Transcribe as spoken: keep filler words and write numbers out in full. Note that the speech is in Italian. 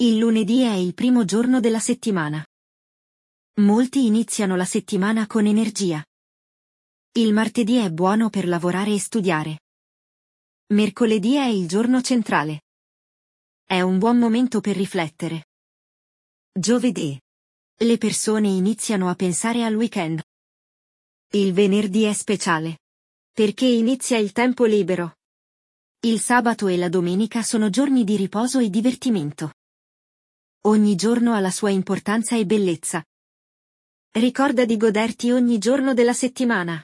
Il lunedì è il primo giorno della settimana. Molti iniziano la settimana con energia. Il martedì è buono per lavorare e studiare. Mercoledì è il giorno centrale. È un buon momento per riflettere. Giovedì. Le persone iniziano a pensare al weekend. Il venerdì è speciale. Perché inizia il tempo libero. Il sabato e la domenica sono giorni di riposo e divertimento. Ogni giorno ha la sua importanza e bellezza. Ricorda di goderti ogni giorno della settimana.